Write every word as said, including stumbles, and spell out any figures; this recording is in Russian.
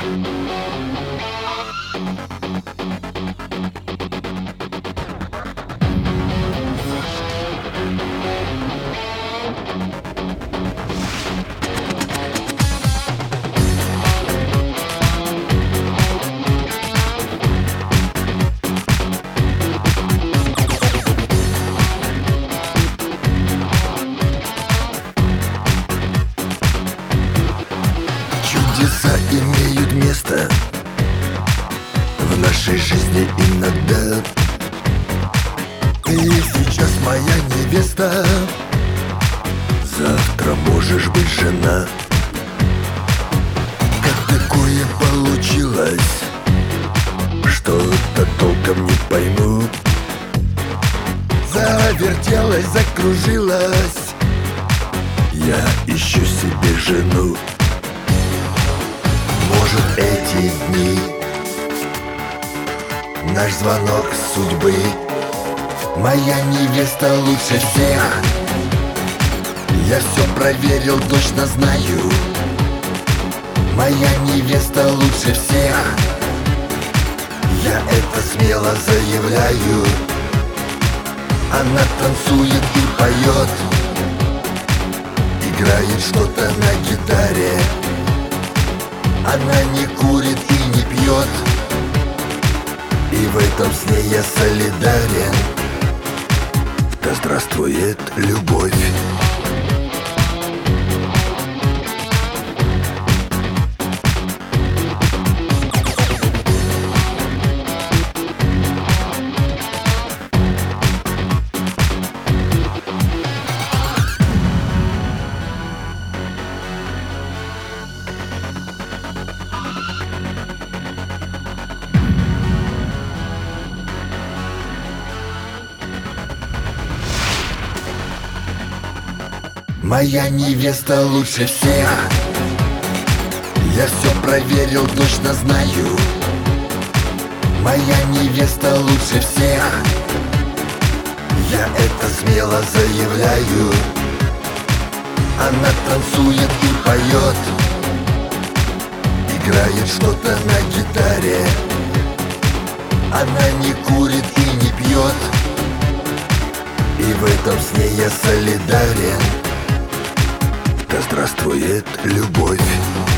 Чудеса имеют место в нашей жизни иногда. Ты сейчас моя невеста, завтра можешь быть жена. Как такое получилось, что-то толком не пойму. Завертелась, закружилась, я ищу себе жену. Может, эти дни наш звонок судьбы. Моя невеста лучше всех. Я все проверил, точно знаю. Моя невеста лучше всех. Я это смело заявляю. Она танцует и поет, играет что-то на гитаре. Она не курит и не пьет, и в этом с ней я солидарен. Да здравствует любовь. Моя невеста лучше всех. Я все проверил, точно знаю. Моя невеста лучше всех. Я это смело заявляю. Она танцует и поет, играет что-то на гитаре. Она не курит и не пьет, и в этом с ней я солидарен. Да здравствует любовь.